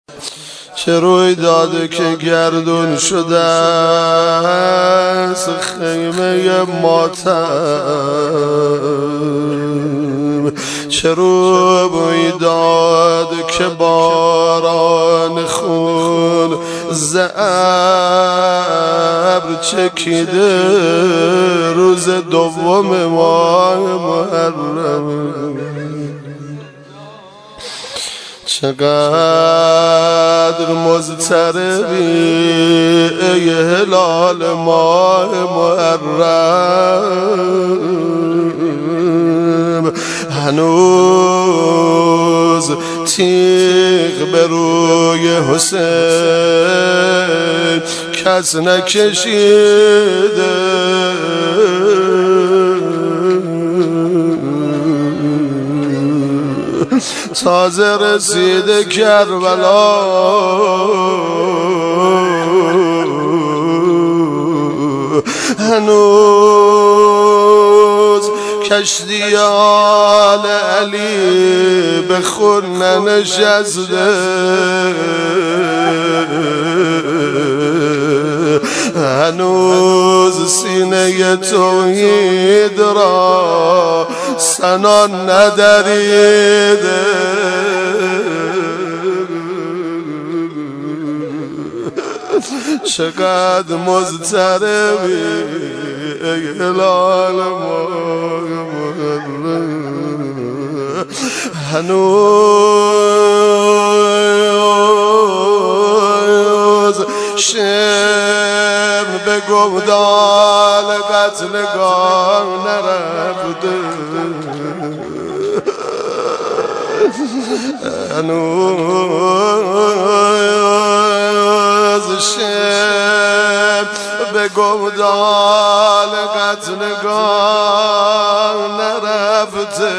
چه روی داده که گردون شده است خیمه ماتم. چه روی داده که باران خون ز ابر چکیده روز دوم ماه محرم. چقدر مضطربی ای هلال ماه محرم، هنوز تیغ به روی حسین کس نکشیده. تازه رسیده کربلا هنوز کشتی آل علی به خون ننشسته. هنوز سینه توحید را سنان ندریده. چقدر مضطربی ای هلال ماه محرم، هنوز شم به گودال قتلگاه نرفته. هنوز شم به گودال قتلگاه نرفته.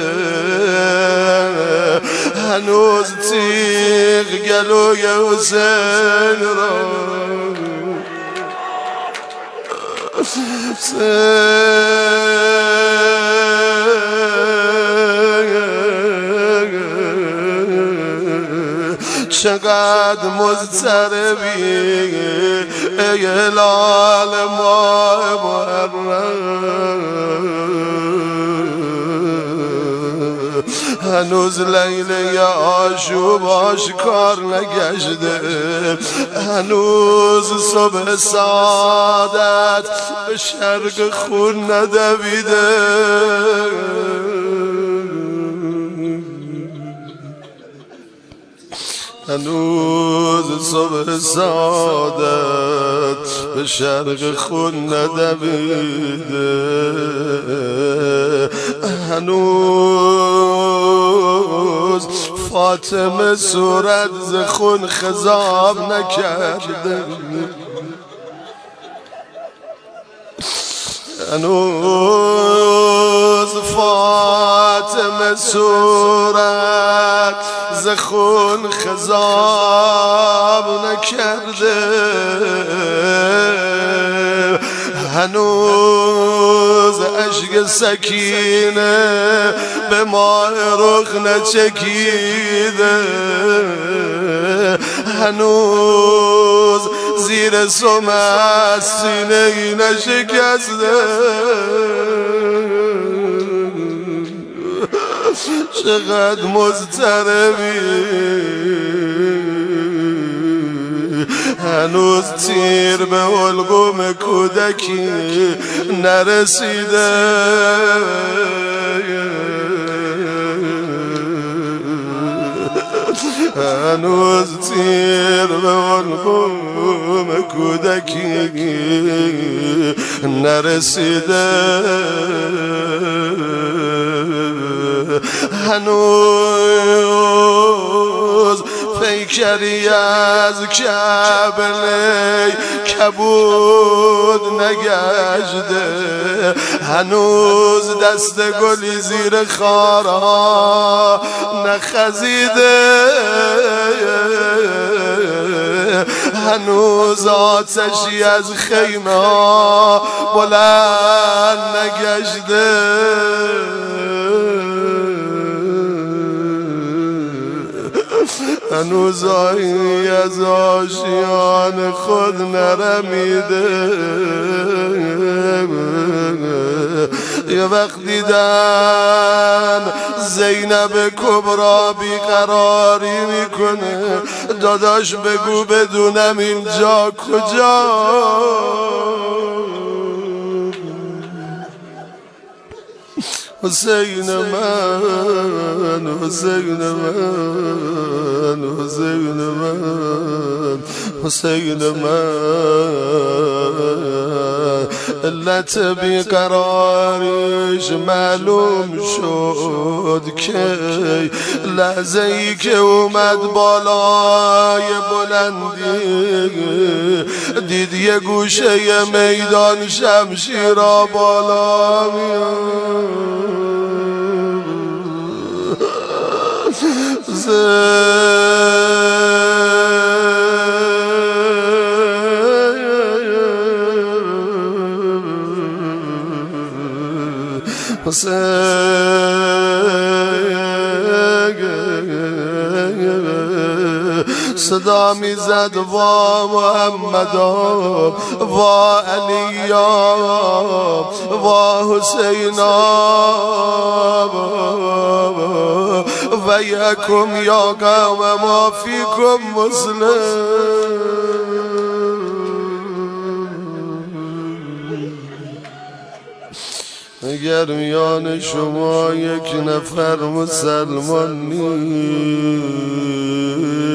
هنوز تیغ گلوی حسین را چقدر مضطربی ای هلال ماه محرم، هنوز لیله آشوب آشکار نگشته. هنوز صبح سعادت به شرق خون ندویده. هنوز صبح سعادت به شرق خون ندویده. هنوز فاطمه صورت ز خون خضاب نکرده. هنوز فاطمه صورت ز خون خضاب نکرده. هنوز اشک سکینه به ماه رخ نچکیده. هنوز زیر سم از سینه ای نشکسته. چقدر مضطربی هنوز تیر به حلقوم کودکی نرسیده. هنوز تیر به حلقوم کودکی نرسیده. هنوز پیکری از کعبه کبود نگشته. هنوز دست گلی زیر خارها نخزیده. هنوز آتشی از خیمه ها بلند نگشته. هنوز آیی از آشیان خود نرمیده. یه وقت دیدن زینب کبرا بیقراری میکنه، داداش بگو بدونم اینجا کجا؟ حسین من، حسین من، حسین من، حسین من. علت بیقراریش معلوم شد که لحظه ای که اومد بالای بلندی، دید یه گوشه میدان شمشیرا بالا میاد. صدا میزد وا محمدا، وا علیا، وا حسینا، ویحکم یا قوم ما فیکم مسلم. اگر میان شما یک نفر مسلمان نیست